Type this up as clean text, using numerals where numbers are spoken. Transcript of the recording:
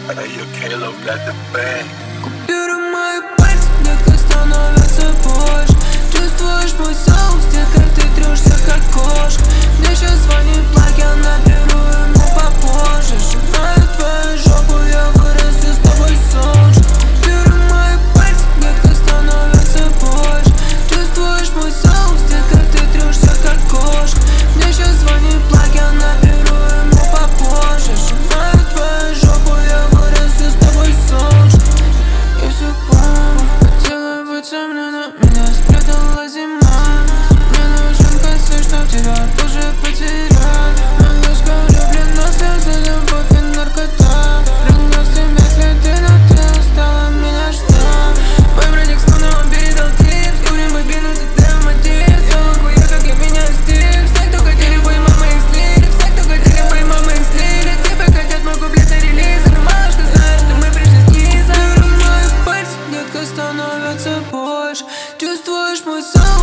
Купюры мои пальцы, детка, становятся больше. Чувствуешь мой соус, детка, ты трешься как кошка. Мне сейчас звонит плак, я наберу ему попозже. Сжимаю твою жопу, я вырасту с тобой солнце. Купюры мои пальцы, детка, становятся больше. Чувствуешь мой соус, детка, ты трешься как кошка. Мне сейчас звонит плак, я наберу ему попозже. Сжимаю твою жопу, я вырасту с тобой солнце. Если помню, хотела быть со мной, но меня спрятала зима. Мне нужен косой, чтоб тебя тоже потерять. Малышка влюблена, слезы, любовь и наркота. Ревную тебя следы, но ты устала меня ждать. Мой братик словно он передал тип. Скоро мы бину, ты дай мотив. Я охуел, как я меняю стиль. Все, кто хотели, твои мамы их слили. Все, кто хотели, твои мамы их слили. Тебя хотят мой куплет на релиз. Но малышка знает, что мы пришли снизу. Мои пальцы, детка, становятся больше. Чувствуешь мой сон?